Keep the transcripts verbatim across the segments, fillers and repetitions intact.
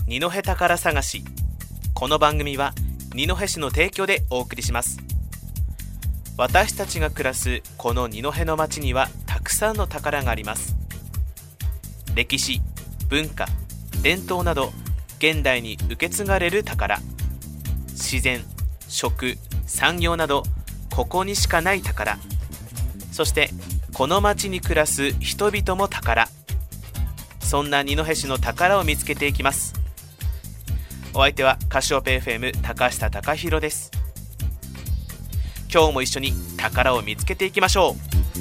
二戸宝探し。この番組は二戸市の提供でお送りします。私たちが暮らすこの二戸の町にはたくさんの宝があります。歴史、文化、伝統など現代に受け継がれる宝、自然、食、産業などここにしかない宝、そしてこの町に暮らす人々も宝。そんな二戸市の宝を見つけていきます。お相手はカシオペ エフエム 高下貴弘です。今日も一緒に宝を見つけていきましょう。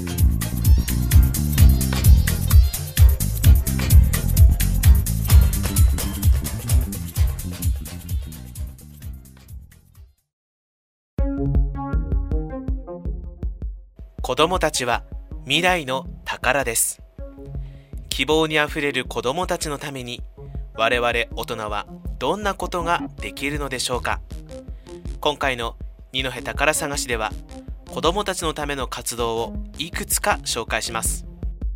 子どもたちは未来の宝です。希望にあふれる子どもたちのために我々大人はどんなことができるのでしょうか。今回の二戸宝探しでは子どもたちのための活動をいくつか紹介します。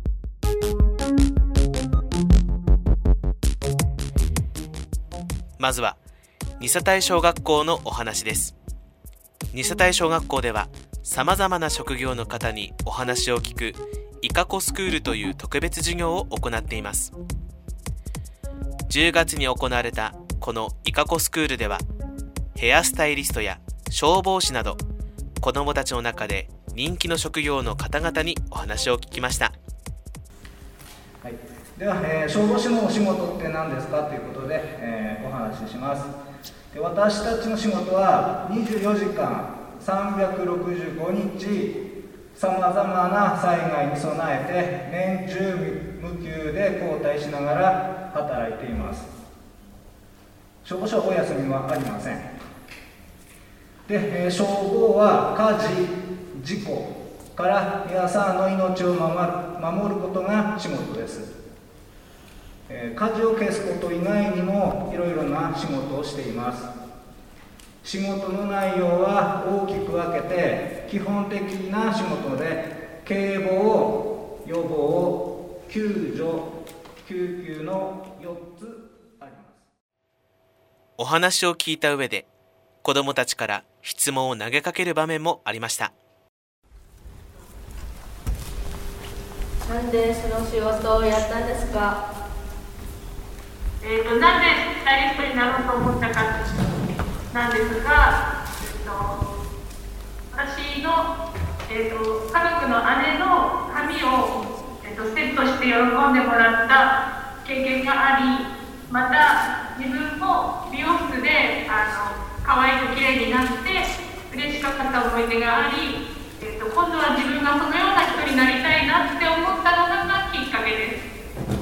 まずは二世帯小学校のお話です。二世帯小学校ではさまざまな職業の方にお話を聞くイカコスクールという特別授業を行っています。じゅうがつに行われたこのイカコスクールではヘアスタイリストや消防士など子どもたちの中で人気の職業の方々にお話を聞きました。 はい、では、えー、消防士のお仕事って何ですかということで、えー、お話しします。で、私たちの仕事はにじゅうよじかんさんびゃくろくじゅうごにちさまざまな災害に備えて年中無休で交代しながら働いています。消防署はお休みはありません。で、えー、消防は火事、事故から皆さんの命を守る、守ることが仕事です。えー、火事を消すこと以外にもいろいろな仕事をしています。仕事の内容は大きく分けて、基本的な仕事で警防、予防、救助、救急のよっつあります。 お話を聞いた上で子どもたちから質問を投げかける場面もありました。 なんでその仕事をやったんですか？ えーと、なんでスタイリストになろうと思ったかなんですが、えー、と私の、えー、と家族の姉の髪を、えー、とセットして喜んでもらった経験があり、また自分も美容室であの可愛く綺麗になって嬉しかった思い出があり、えー、と今度は自分がそのような人になりたいなって思ったのがきっかけです。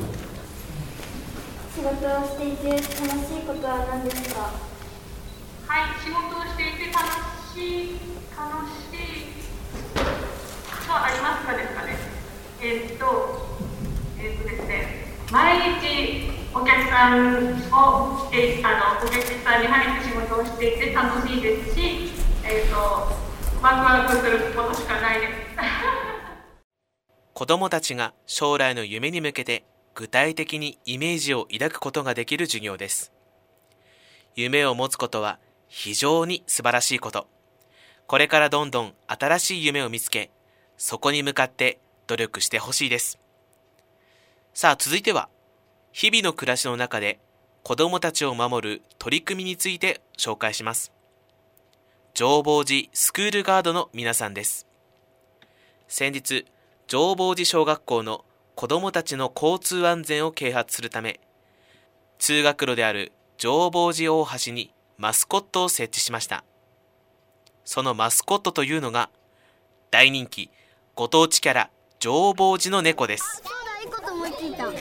仕事をしていて楽しいことは何ですか？ はい、仕事をしていて楽しい、楽しいとはありますかですかね。えー、っと、えー、っとですね、毎日お客さんを、えー、あのお客さんに張り付く仕事をしていて楽しいですし、えー、っと、ワクワクすることしかないです。 子どもたちが将来の夢に向けて具体的にイメージを抱くことができる授業です。夢を持つことは非常に素晴らしいこと。これからどんどん新しい夢を見つけ、そこに向かって努力してほしいです。さあ続いては、日々の暮らしの中で子どもたちを守る取り組みについて紹介します。浄法寺スクールガードの皆さんです。先日、浄法寺小学校の子どもたちの交通安全を啓発するため、通学路である浄法寺大橋にマスコットを設置しました。そのマスコットというのが大人気ご当地キャラ浄法寺の猫です。 いいこと思いついた。だ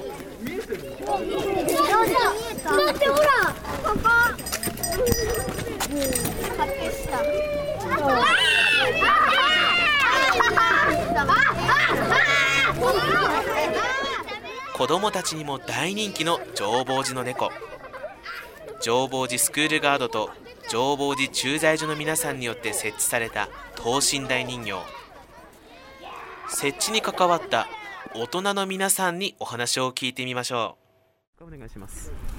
ってほらここ発見した。 子どもたちにも大人気の浄法寺の猫。浄法寺スクールガードと浄法寺駐在所の皆さんによって設置された等身大人形。設置に関わった大人の皆さんにお話を聞いてみましょう。お願いします。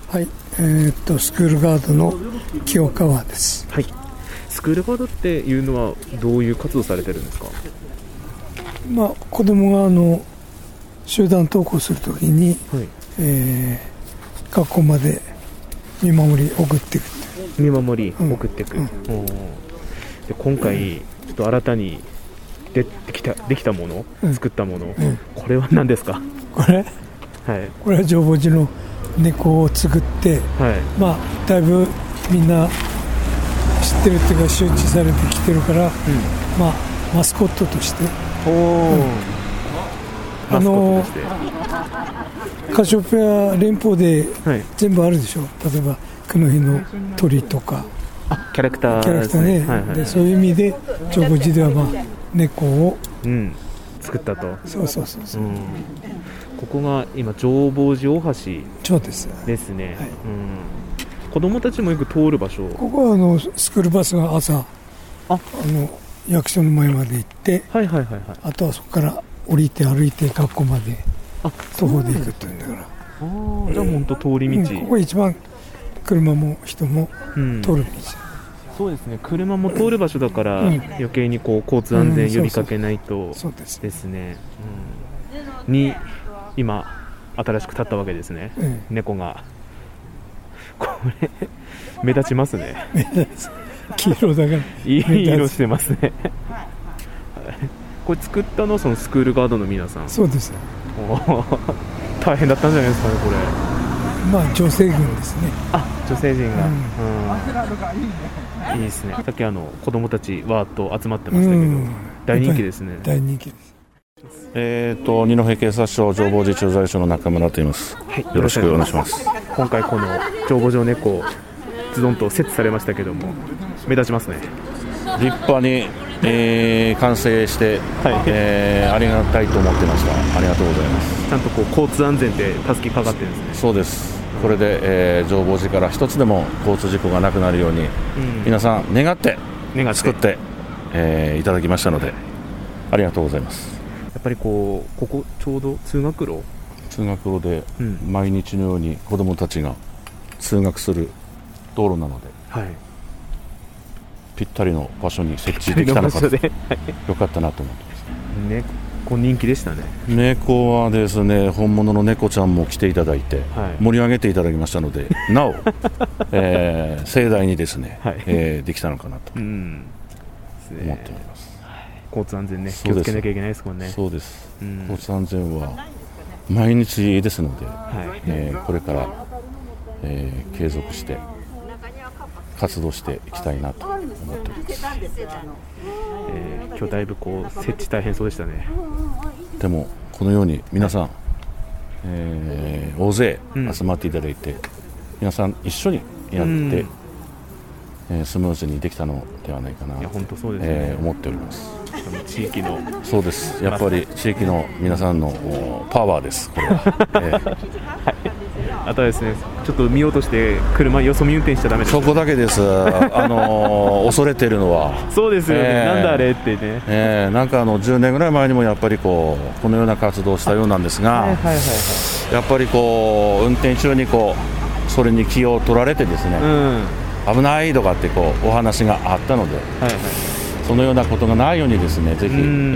はい、えー、っとスクールガードの清川です。 はい。スクールガードっていうのはどういう活動されてるんですか？ まあ、子供があの集団登校するときに、はい、えー、学校まで見守り送っていくって見守り送っていく、うんうん、で今回、うん、ちょっと新たにできた、できたもの、うん、作ったもの、うん、これは何ですか？ これ、はい、これは浄法寺の猫を作って、はい、まあだいぶみんな知ってるっていうか周知されてきてるから、うん、まあマスコットとして、おー、うん、あのカシオペア連邦で全部あるでしょ、はい、例えばクの日の鳥とか、 あ、キャラクター、 キャラクターね、はいはい、でそういう意味で浄法寺では、まあ、猫を、 うん、作ったと。 そうそうそうそう、うん、 ここが今浄法寺大橋ですね、 ですね、はい、 うん、子供たちもよく通る場所。 ここはあのスクールバスが朝ああの役所の前まで行って、はいはいはいはい、あとはそこから降りて歩いて学校まで徒歩で行くっていうんだから、あ、 じゃあ本当通り道、 うん、ここ一番車も人も通る道、うん、 そうですね、車も通る場所だから、うん、余計にこう交通安全呼びかけないと、うん、そうですですね、うん、に今新しく建ったわけですね、うん、猫がこれ目立ちますね。 目立つ、黄色だからいい色してますね。これ作ったのはそのスクールガードの皆さん。 そうです。 大変だったんじゃないですかね、これ。 まあ女性軍ですね。 あ、女性陣が、うんうん、いいですね。さっきあの子供たちわーっと集まってましたけど、うん、大人気ですね。 大人気です。 えーと二戸警察署浄法寺駐在所の中村と言います、はい、よろしくお願いします。 今回この浄法寺猫ズドンと設置されましたけども、目立ちますね。 立派に、えー、完成して、はい、えー、ありがたいと思ってました。ありがとうございます。 ちゃんとこう交通安全って助けかかってるんですね。 そうです。これで、えー、浄法寺から一つでも交通事故がなくなるように、うん、皆さん願って作って、えー、いただきましたのでありがとうございます。 やっぱりこうここちょうど通学路通学路で毎日のように子どもたちが通学する道路なので、はい、ぴったりの場所に設置できたのかとよかったなと思ってます。 猫人気でしたね。 猫はですね、本物の猫ちゃんも来ていただいて、はい、盛り上げていただきましたのでなお、えー、盛大にですね、はい、えー、できたのかなと思っております。 交通安全ね、気をつけなきゃいけないですもんね。 そうです、うん、交通安全は毎日ですので、はい、えー、これから、えー、継続して活動していきたいなと思っております。 えー、今日だいぶこう設置大変そうでしたね。 でもこのように皆さん、えー、大勢集まっていただいて、うん、皆さん一緒にやって、うん、えー、スムーズにできたのではないかなと、いや本当そうですね、えー、思っております。 地域のそうです、やっぱり地域の皆さんのパワーです、これは。えーはい、 あとはですね、ちょっと見落として車よそ見運転しちゃダメです。 そこだけです、あのー、恐れてるのは。 そうですよね、えー、なんだあれってね、 えー、なんかあのじゅうねんぐらい前にもやっぱりこうこのような活動をしたようなんですが、はいはいはいはい、やっぱりこう運転中にこうそれに気を取られてですね、うん、危ないとかってこうお話があったので、はいはい、そのようなことがないようにですね、ぜひ、え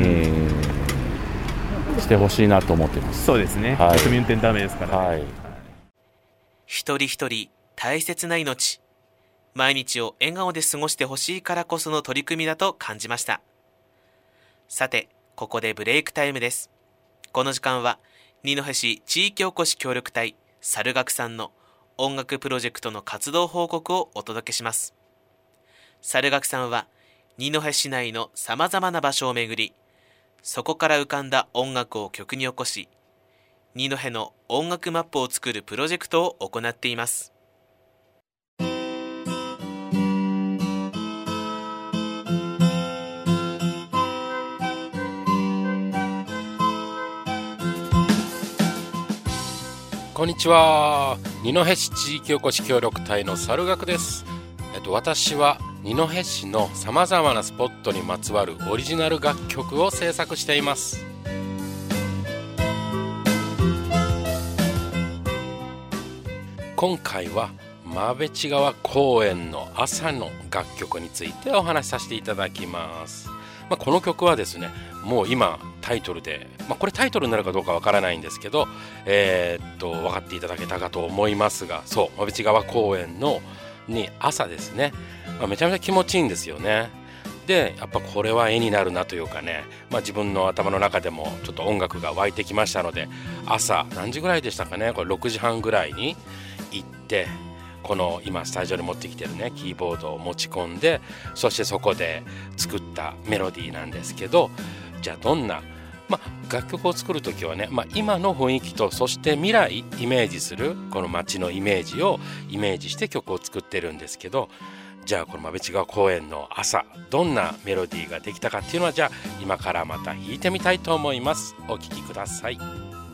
ー、してほしいなと思っています。 そうですね、はい、よそ見運転ダメですから、ね、はい、 一人一人大切な命、毎日を笑顔で過ごしてほしいからこその取り組みだと感じました。さて、ここでブレイクタイムです。この時間は二戸市地域おこし協力隊猿楽さんの音楽プロジェクトの活動報告をお届けします。猿楽さんは二戸市内のさまざまな場所を巡り、そこから浮かんだ音楽を曲に起こし、二戸の音楽マップを作るプロジェクトを行っています。 こんにちは、二戸市地域おこし協力隊の猿楽です。えっと、私は二戸市のさまざまなスポットにまつわるオリジナル楽曲を制作しています。 今回は馬淵川公園の朝の楽曲についてお話しさせていただきます。まあ、この曲はですね、もう今タイトルで、まあ、これタイトルになるかどうかわからないんですけど、えー、っと分かっていただけたかと思いますが、そう馬淵川公園のに朝ですね、まあ、めちゃめちゃ気持ちいいんですよね。でやっぱこれは絵になるなというかね、まあ、自分の頭の中でもちょっと音楽が湧いてきましたので、朝何時ぐらいでしたかね、これろくじはんぐらいに行って、この今スタジオに持ってきてるねキーボードを持ち込んで、そしてそこで作ったメロディーなんですけど、じゃあどんな、まあ、楽曲を作るときはね、まあ、今の雰囲気とそして未来イメージするこの街のイメージをイメージして曲を作ってるんですけど、じゃあこの馬淵川公園の朝どんなメロディーができたかっていうのは、じゃあ今からまた弾いてみたいと思います。お聴きください。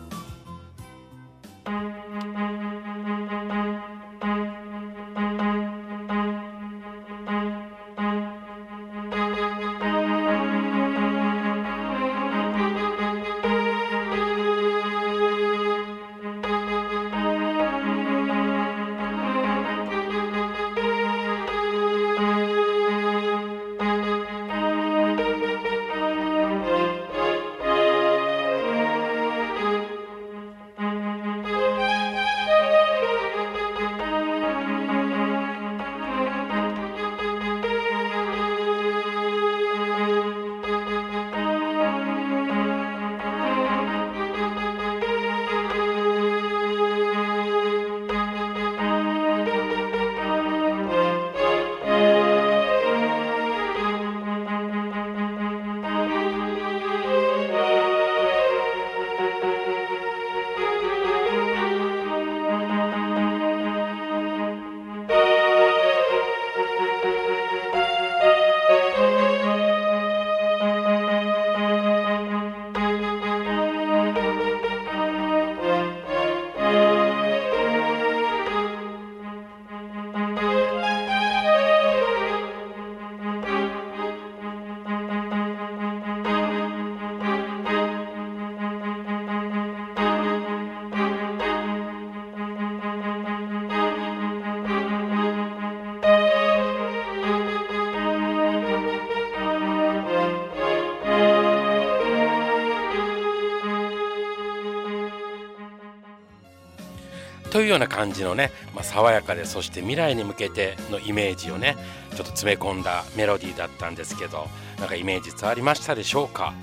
というような感じのね、まあ、爽やかでそして未来に向けてのイメージをねちょっと詰め込んだメロディーだったんですけど、なんかイメージ伝わりましたでしょうか。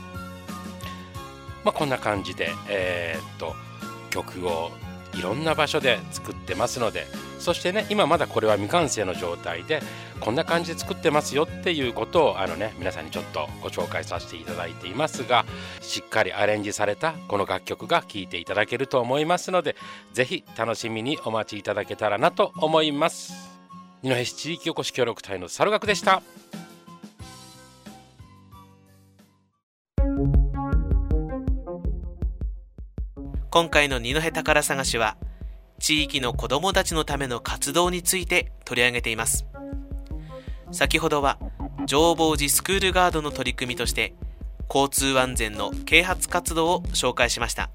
まあ、こんな感じで、えー、っと曲をいろんな場所で作ってますので、そしてね今まだこれは未完成の状態でこんな感じで作ってますよっていうことをあのね皆さんにちょっとご紹介させていただいていますが、しっかりアレンジされたこの楽曲が聴いていただけると思いますので、ぜひ楽しみにお待ちいただけたらなと思います。二戸市地域おこし協力隊の猿楽でした。 今回の二戸宝探しは地域の子どもたちのための活動について取り上げています。先ほどは浄法寺スクールガードの取り組みとして交通安全の啓発活動を紹介しました。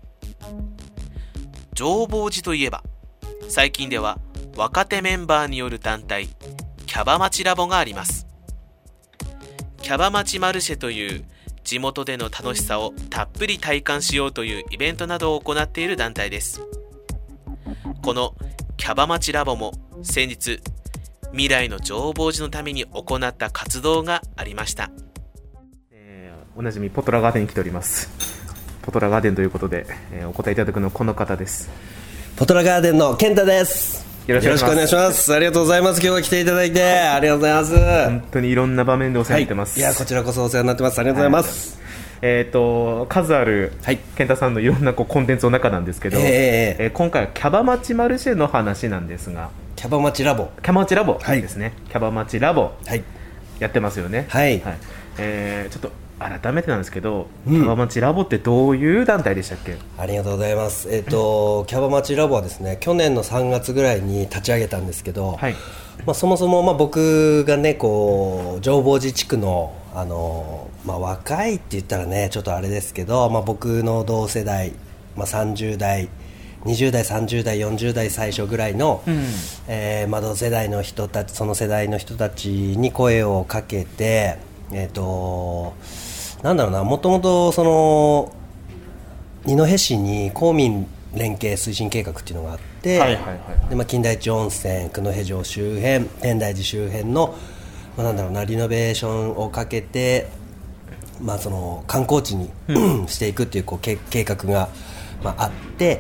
浄法寺といえば最近では若手メンバーによる団体キャバ町ラボがあります。キャバ町マルシェという地元での楽しさをたっぷり体感しようというイベントなどを行っている団体です。このキャバ町ラボも先日未来の浄法寺のために行った活動がありました。 えー、おなじみポトラガーデンに来ております。ポトラガーデンということで、えー、お答えいただくのはこの方です。 ポトラガーデンの健太です。よろしくお願いします。ありがとうございます。今日は来ていただいてありがとうございます。 本当にいろんな場面でお世話になってます、 はい、いやこちらこそお世話になってます。ありがとうございます。 えー、と数ある健太さんのいろんなこうコンテンツの中なんですけど、えーえー、今回はキャバ町マルシェの話なんですが、 キャバ町ラボキャバ町ラボですね、はい、キャバ町ラボ、はい、やってますよね。 はい、 はい、えー、ちょっと改めてなんですけど、うん、キャバ町ラボってどういう団体でしたっけ？ ありがとうございます。えーとキャバ町ラボはですね、去年のさんがつぐらいに立ち上げたんですけど、はい、まあ、そもそもまあ僕がねこう浄法寺地区のあのまあ、若いって言ったらねちょっとあれですけど、まあ、僕の同世代、まあ、さんじゅう代にじゅう代さんじゅう代よんじゅう代最初ぐらいの、うんえー、窓世代の人たちその世代の人たちに声をかけて、えーと、なんだろうなもともとその二戸市に公民連携推進計画っていうのがあって、はいはいはいでまあ、金田一温泉九戸城周辺天台寺周辺の、まあ、なんだろうなリノベーションをかけて、まあ、その観光地に、うん、していくっていう、こう計画がまあ、あって、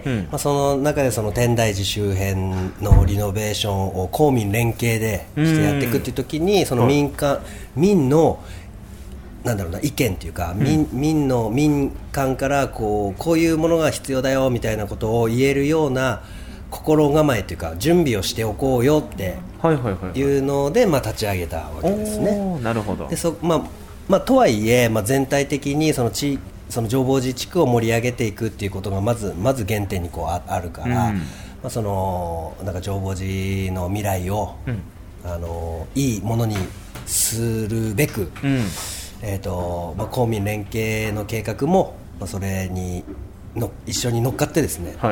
うんまあ、その中でその天台寺周辺のリノベーションを公民連携でしてやっていくっていう時に、その民間、民のなんだろうな意見というか、うん、民, 民の民間からこうこういうものが必要だよみたいなことを言えるような心構えというか準備をしておこうよっていうので、まあ、立ち上げたわけですね。 なるほど。 でそ、まあまあ、とはいえ、まあ、全体的にその地その浄法寺地区を盛り上げていくっていうことがまずまず原点にこう あ, あるから、うんまあ、そのなんか浄法寺の未来を、うん、あのいいものにするべく、うんえーとまあ、公民連携の計画も、まあ、それにの一緒に乗っかってですね、はい、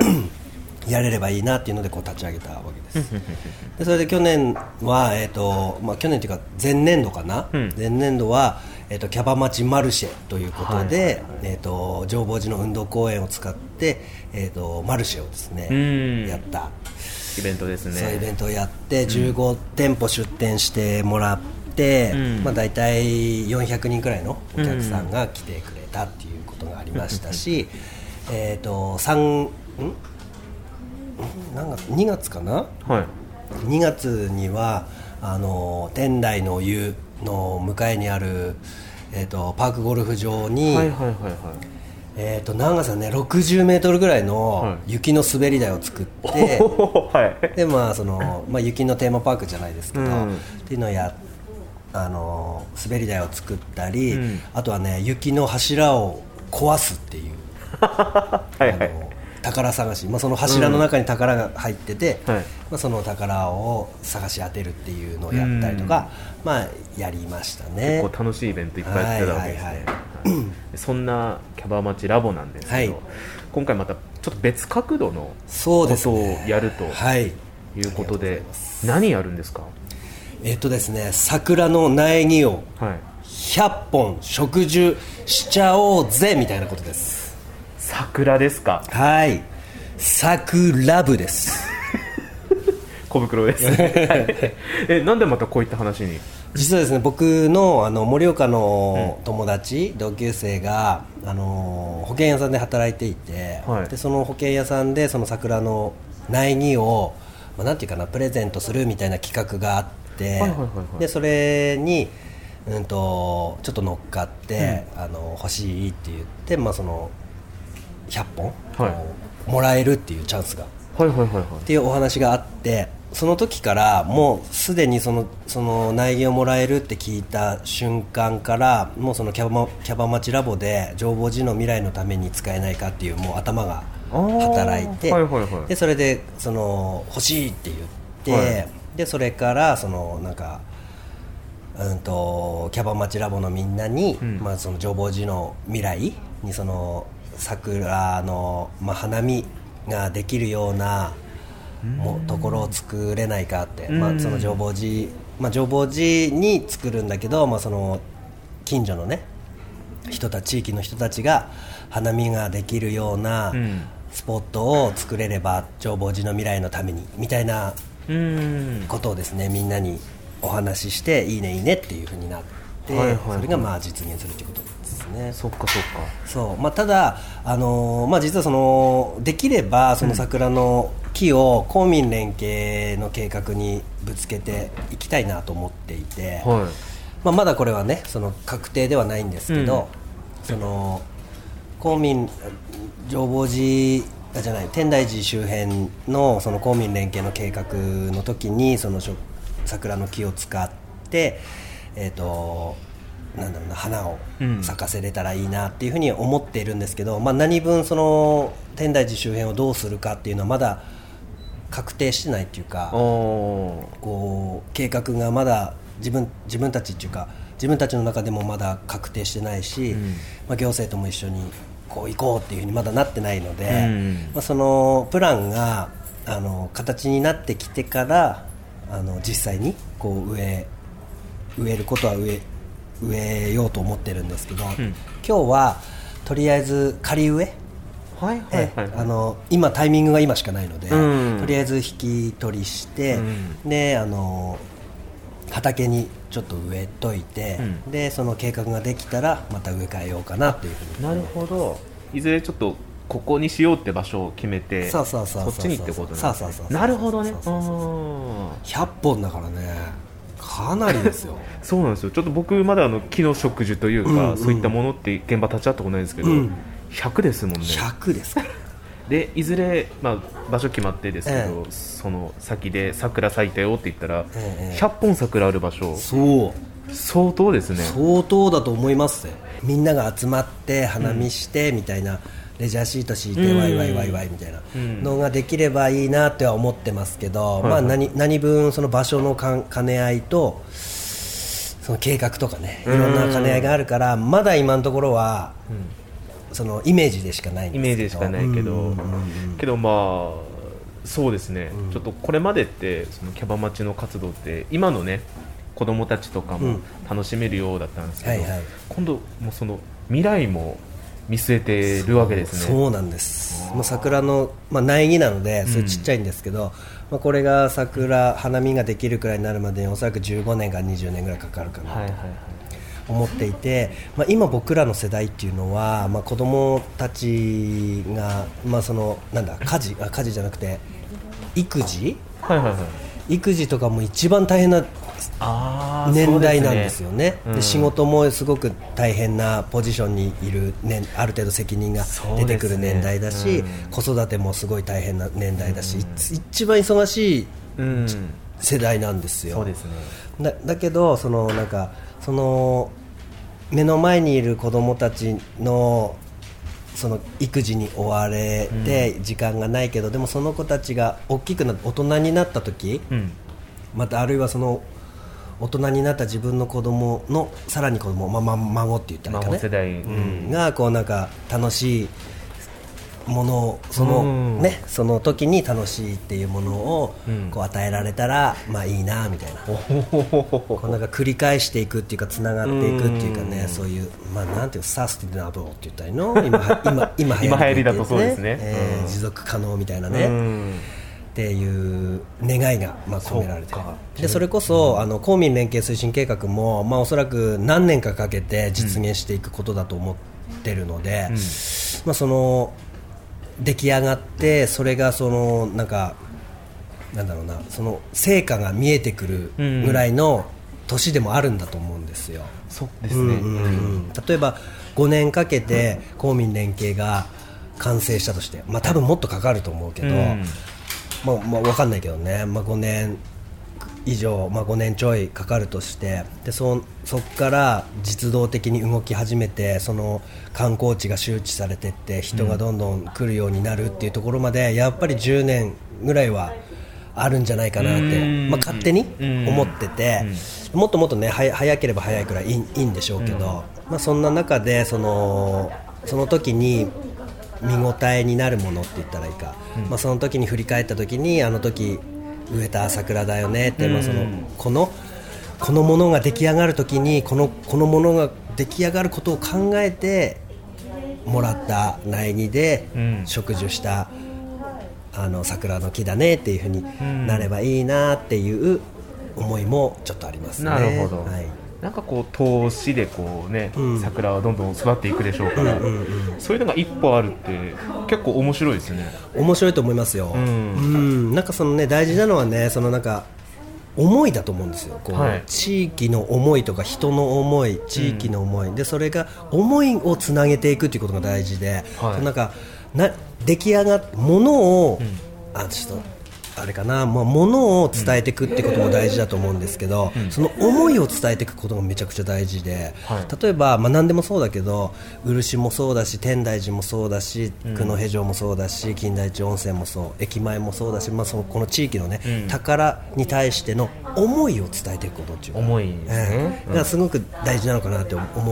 やれればいいなっていうのでこう立ち上げたわけですでそれで去年は、えーとまあ、去年というか前年度かな、うん、前年度はえー、とキャバ町マルシェということで、はいはいはいえー、と浄法寺の運動公園を使って、えー、とマルシェをですねやったイベントですね。 そうイベントをやってじゅうご店舗出店してもらって、うんまあ、大体よんひゃくにんくらいのお客さんが来てくれたっていうことがありましたし、うん、えーとさんんなんかにがつかな、はい、にがつにはあの天台の湯の向かいにある、えー、とパークゴルフ場に、はいはいはいはいえー、と長さねろくじゅうメートルぐらいの雪の滑り台を作って、はいでまあそのまあ、雪のテーマパークじゃないですけど、うん、っていうのをやあの滑り台を作ったり、うん、あとはね雪の柱を壊すっていうはいはい、あの宝探し、まあ、その柱の中に宝が入ってて、うんはいまあ、その宝を探し当てるっていうのをやったりとか、まあ、やりましたね。 結構楽しいイベントいっぱいやってたわけですね、はいはいはい、そんなキャバ町ラボなんですけど、はい、今回またちょっと別角度のことをやるということで、何やるんですか？ えっとですね、桜の苗木をひゃっぽん植樹しちゃおうぜみたいなことです。 桜ですか？ はい、桜部です小袋ですえ、なんでまたこういった話に？ 実はですね、僕 の, あの盛岡の友達、うん、同級生があの保険屋さんで働いていて、はい、でその保険屋さんでその桜の苗木を、まあ、なんていうかなプレゼントするみたいな企画があって、はいはいはいはい、でそれに、うん、とちょっと乗っかって、うん、あの欲しいって言って、まあ、そのひゃっぽん、はい、もらえるっていうチャンスが、はいはいはいはい、っていうお話があって、その時からもうすでにその、その苗木をもらえるって聞いた瞬間からもうそのキャバ、キャバ町ラボで浄法寺の未来のために使えないかっていうもう頭が働いて、はいはいはい、でそれでその欲しいって言って、はい、でそれからそのなんかうんとキャバ町ラボのみんなに、うんまあ、その浄法寺の未来にその桜の、まあ、花見ができるようなもところを作れないかって、まあ、その浄法寺、まあ、浄法寺に作るんだけど、まあ、その近所のね人たち地域の人たちが花見ができるようなスポットを作れれば浄法寺の未来のためにみたいなことをですねみんなにお話ししていいねいいねっていう風になって、はいはいはい、それがまあ実現するということですね。 そっかそっか。 そう、まあ、ただ、あのーまあ、実はそのできればその桜の木を公民連携の計画にぶつけていきたいなと思っていて、はいまあ、まだこれはねその確定ではないんですけど、うん、その公民浄法寺じゃない天台寺周辺 の, その公民連携の計画の時にその桜の木を使って、えーとなんだろうな花を咲かせれたらいいなっていうふうに思っているんですけど、うんまあ、何分その天台寺周辺をどうするかっていうのはまだ確定してないっていうか、こう計画がまだ 自分, 自分たちっていうか自分たちの中でもまだ確定してないし、うんまあ、行政とも一緒にこう行こうっていうふうにまだなってないので、うん、まあ、そのプランがあの形になってきてからあの実際にこう植え植えることは植え植えようと思ってるんですけど、うん、今日はとりあえず仮植え、はいはいはいはい、あの今タイミングが今しかないので、うん、とりあえず引き取りして、うん、であの畑にちょっと植えといて、うん、でその計画ができたらまた植え替えようかなというふうに。 なるほど。いずれちょっとここにしようって場所を決めて、 そうそうそうそう、 そっちにってことなんですね。 そうそうそうそう、 なるほどね。 ひゃっぽんだからね、かなりですよ。 そうなんですよ。ちょっと僕まだあの木の植樹というか、うんうん、そういったものって現場立ち会ったことないですけど、うん、ひゃくですもんね。 ひゃくですか。 でいずれ、まあ、場所決まってですけど、ええ、その先で桜咲いたよって言ったら、ええ、ひゃっぽん桜ある場所、 そう相当ですね。 相当だと思いますね。みんなが集まって花見してみたいな、うん、レジャーシート敷いてワイワイワイワイみたいなのができればいいなっては思ってますけど、うん、まあ、何, 何分その場所のか兼ね合いとその計画とかね、いろんな兼ね合いがあるから、まだ今のところは、うん、そのイメージでしかないんですけど、 イメージでしかないけど、うんうんうん、けどまあそうですね、うん、ちょっとこれまでってそのキャバ町の活動って今のね子どもたちとかも楽しめるようだったんですけど、うん、はいはい、今度もうその未来も見据えてるわけですね。 そう、そうなんです。もう桜の、まあ、苗木なのでそれちっちゃいんですけど、うん、まあ、これが桜花見ができるくらいになるまでにおそらくじゅうごねんからにじゅうねんぐらいかかるかなと、はいはいはい、思っていて、まあ、今僕らの世代っていうのは、まあ、子供たちが、まあ、そのなんだ家事あ家事じゃなくて育児、はいはいはい、育児とかも一番大変な年代なんですよね。で、うん、仕事もすごく大変なポジションにいる、ね、ある程度責任が出てくる年代だし、ね、うん、子育てもすごい大変な年代だし、うん、一番忙しい、うん、世代なんですよ。 そうですね。 だ, だけどそのなんかその目の前にいる子どもたちのその育児に追われて時間がないけど、うん、でもその子たちが大きくな大人になった時、うん、またあるいはその大人になった自分の子供のさらに子供、まま、孫って言ったらいいかね、 孫世代、 うん、がこうなんか楽しいものをその、うんね、その時に楽しいっていうものをこう与えられたら、まあいいなみたいな、こうなんか繰り返していくっていうかつながっていくっていうかね、うそういう、まあ、なんていうサスティナブルって言ったらいいの、今今今流行りだとそうですね、えー、持続可能みたいなね、っていう願いがまあ込められている。でそれこそ、うん、あの公民連携推進計画も、まあ、おそらく何年かかけて実現していくことだと思ってるので、うん、まあ、その出来上がってそれがそのなんかなんだろうな、その成果が見えてくるぐらいの年でもあるんだと思うんですよ。 そうですね、うんうんうん、 例えばごねんかけて公民連携が完成したとして、まあ、多分もっとかかると思うけど、うん、まあまあ、分かんないけどね、まあ、ごねん以上、まあ、ごねんちょいかかるとして、で そ, そこから実動的に動き始めて、その観光地が周知されていって人がどんどん来るようになるっていうところまで、やっぱりじゅうねんぐらいはあるんじゃないかなって、まあ、勝手に思ってて、もっともっとね早ければ早いくらいい い, いいんでしょうけど、まあ、そんな中でそのその時に見応えになるものって言ったらいいか、うん、まあ、その時に振り返った時にあの時植えた桜だよねって、うん、まあ、そのこのこのものが出来上がる時にこのこのものが出来上がることを考えてもらった苗木で植樹した、うん、あの桜の木だねっていう風になればいいなっていう思いもちょっとありますね。 なるほど、はい、なんかこう投資でこう、ね、うん、桜はどんどん育っていくでしょうから、うんうんうん、そういうのが一歩あるって結構面白いですね。 面白いと思いますよ、うんうん、なんかその、ね、大事なのはね、そのなんか思いだと思うんですよ。こう、はい、地域の思いとか人の思い、地域の思い、うん、でそれが思いをつなげていくということが大事で、はい、なんかな出来上がったものを、うん、あちょっとあれかな、まあ、物を伝えていくってことも大事だと思うんですけど、うん、その思いを伝えていくことがめちゃくちゃ大事で、はい、例えば、まあ、何でもそうだけど漆もそうだし天台寺もそうだし、うん、久野辺城もそうだし金田一温泉もそう駅前もそうだし、まあ、そのこの地域の、ね、うん、宝に対しての思いを伝えていくことっていうか、 思いですね、 えー、がすごく大事なのかなって思っ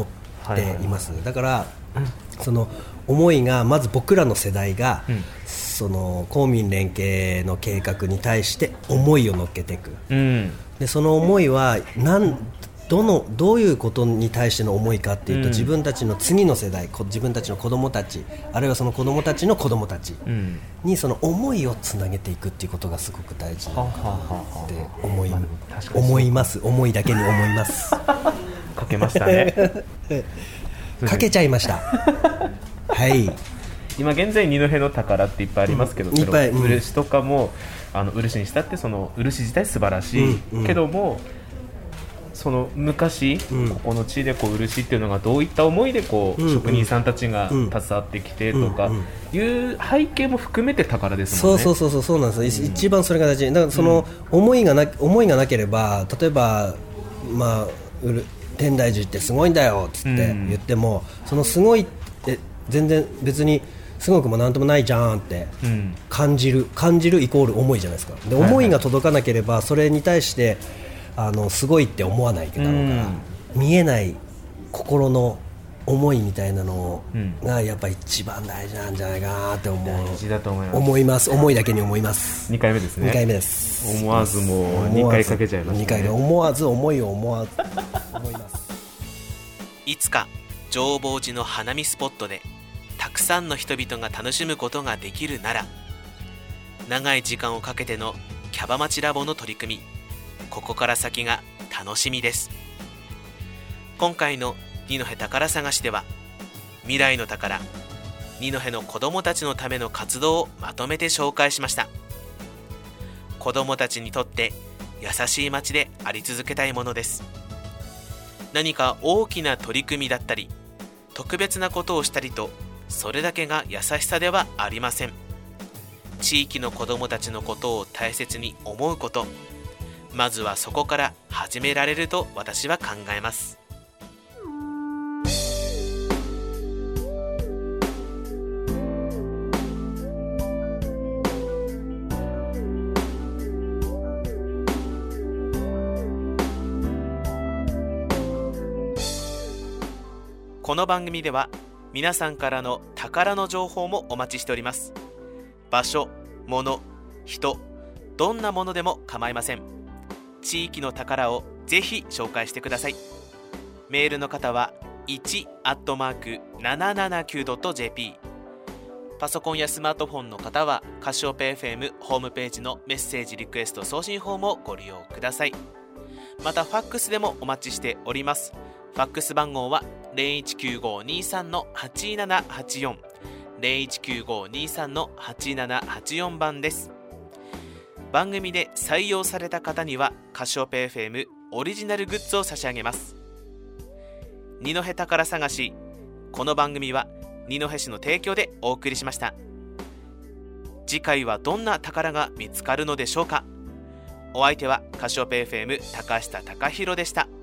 っています。だからその思いがまず僕らの世代が、うん、その公民連携の計画に対して思いを乗っけていく、うん、でその思いは何どのどういうことに対しての思いかっていうと、うん、自分たちの次の世代、自分たちの子供たち、あるいはその子供たちの子供たちにその思いをつなげていくっていうことがすごく大事なのかなって思い、まあ、思います。思いだけに思いますかけましたねかけちゃいましたはい。 今現在二戸の宝っていっぱいありますけど、うん、いっぱい、うん、漆とかもあの漆にしたってその漆自体素晴らしい、うんうん、けどもその昔、うん、ここの地でこう漆っていうのがどういった思いでこう、うんうん、職人さんたちが携わってきてとかいう背景も含めて宝ですもんね。 そうそうそうそうなんです、うん、一番それが大事だからその思いがな、思いがなければ例えばまあ天台寺ってすごいんだよっつって言っても、うん、そのすごいって全然別にすごくもなんともないじゃんって感じる、うん、感じるイコール思いじゃないですか。で思いが届かなければそれに対してあのすごいって思わないだろうから、うん、見えない心の思いみたいなのがやっぱ一番大事なんじゃないかなって思う。 大事だと思います。 思います。思いだけに思います。 にかいめですね。 にかいめです。 思わずもうにかいかけちゃいましたね。にかいで思わず思いを思わず思います。 いつか浄法寺の花見スポットでたくさんの人々が楽しむことができるなら、長い時間をかけてのキャバ町ラボの取り組み、ここから先が楽しみです。今回の二戸宝探しでは、未来の宝、二戸の子どもたちのための活動をまとめて紹介しました。子どもたちにとって優しい街であり続けたいものです。何か大きな取り組みだったり、特別なことをしたりと、それだけが優しさではありません。地域の子どもたちのことを大切に思うこと、まずはそこから始められると私は考えます。この番組では皆さんからの宝の情報もお待ちしております。場所、物、人、どんなものでも構いません。地域の宝をぜひ紹介してください。メールの方はいち アットマーク ななななきゅう ドット ジェーピー、 パソコンやスマートフォンの方はカシオペ エフエム ホームページのメッセージリクエスト送信フォームをご利用ください。またファックスでもお待ちしております。ファックス番号は ゼロいちきゅうごにさん はちななはちよん ゼロいちきゅうごにさん はちななはちよん 番です。番組で採用された方にはカシオペ エフエム オリジナルグッズを差し上げます。二戸宝探し、この番組は二戸市の提供でお送りしました。次回はどんな宝が見つかるのでしょうか。お相手はカシオペ エフエム 高下貴弘でした。